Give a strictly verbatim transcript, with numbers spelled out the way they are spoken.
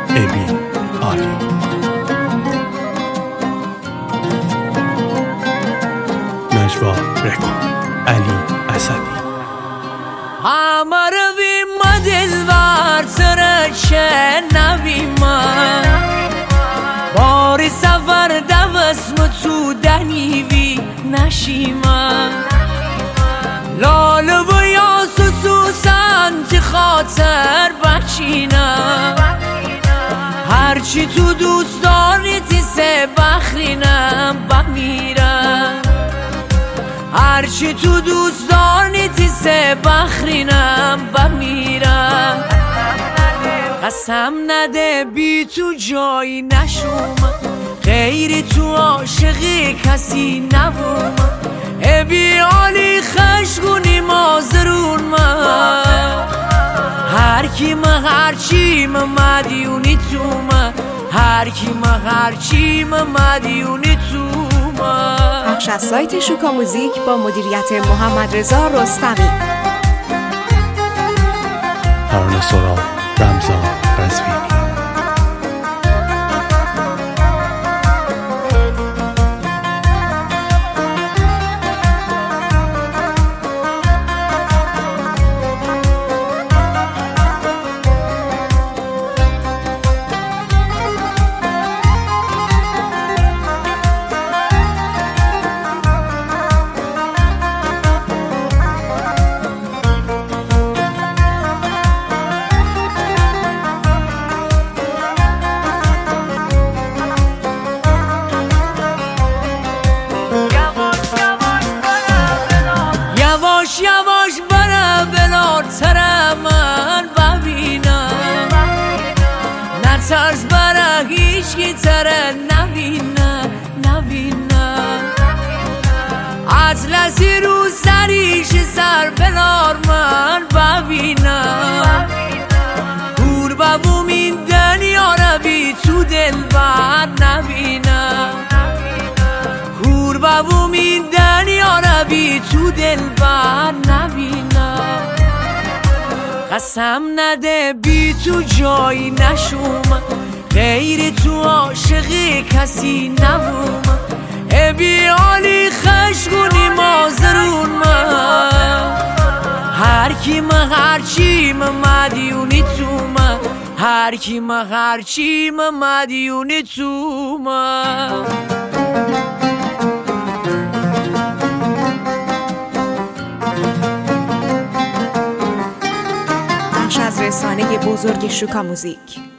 ابی علی. نجوا رکو علی اسدی. همه روی ما دلور سرشه نوی ما باری سفر دوست متو دنیوی نشیما لاله و یا سوسوسن تی خاطر بچینا هرچی تو دوست داری تی سه بخرینم بمیرم هرچی تو دوست داری تی سه بخرینم بمیرم قسم نده بی تو جایی نشوم غیری تو عاشقی کسی نبوم ابی علی خشگونی مازرون ما هر کی ما هر چی ما مدیونی تو ما هر کی ما هر چی ما مدیونی تو ما. پخش از سایت شوکا موزیک با مدیریت محمد رضا رستمی. ترانه سرا رمضان قزوینی. یواش برا بلاتر من ببینم نترس برا هیچ کی تره نبینم نبینم اطلسی رو سریش سر بلار من ببینم گور ببوم این دنیا رو بی تو دل بر نبینم گور ببوم این دنیا رو بی تو دل بر نبینم قسم نده بی تو جایی نشوم غیر تو عاشقی کسی نبوم ابی علی خشگونی مازرون من هر کی ما هر چی ما مدیونی تو ما هر کی ما هر چی ما مدیونی تو ما. از رسانه بزرگ شوکا موزیک.